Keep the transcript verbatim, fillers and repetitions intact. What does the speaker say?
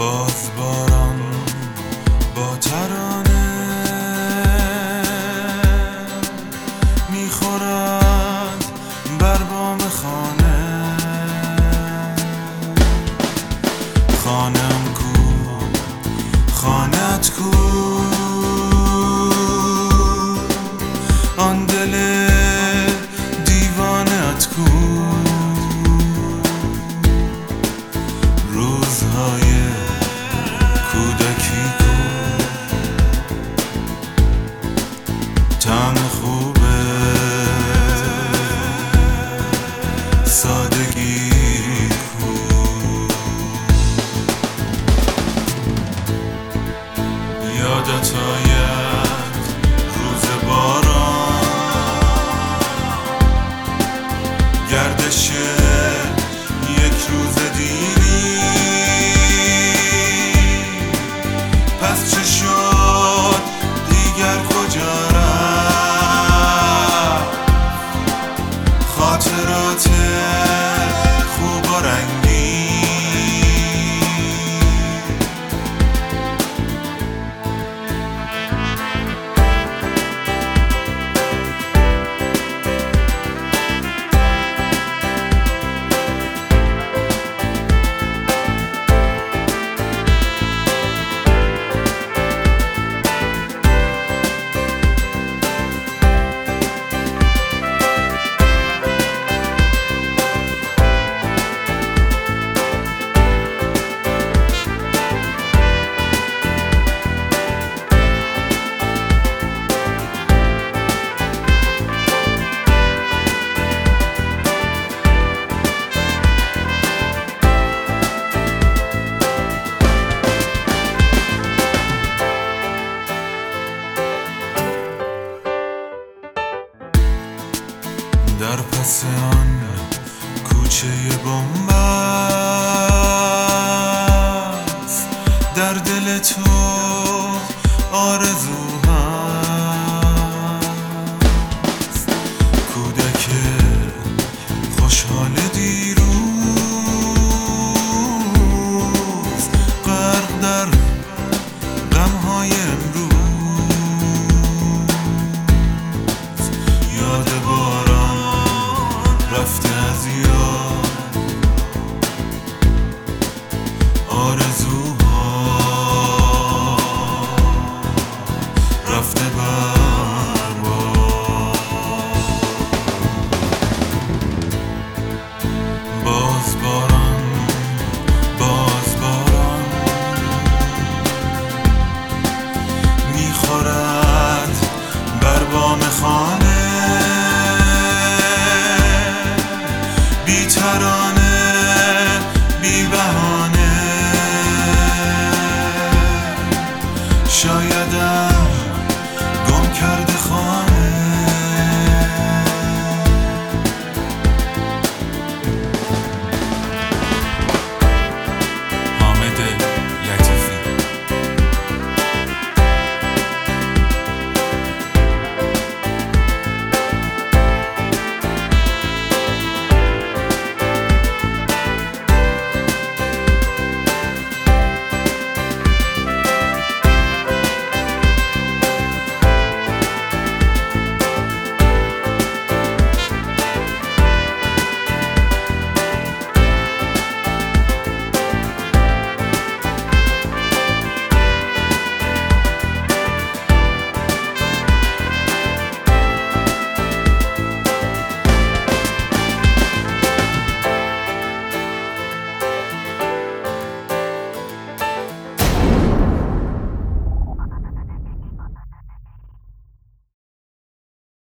باز باران با ترانه میخورد بر بام خانه. خانم کو، خانت کو، آن دل دیوانت کو. روزهای کودکی کو، طعم خوبه سادگی کو. یادت آید روز باران، گردش یک روز دیری. پس چه شد دیگر کجا رفت خاطرات خوب و رنگی. در پس آن کوچه بن‌بست در دل تو آرزو هست. کودک خوشحال دیروز غرق در غم‌های امروز. یاد باران رفته از یاد، آرزوها رفته بر باد. باز باران، باز باران میخورد بر بام خانه. بی ترانه، بی بهانه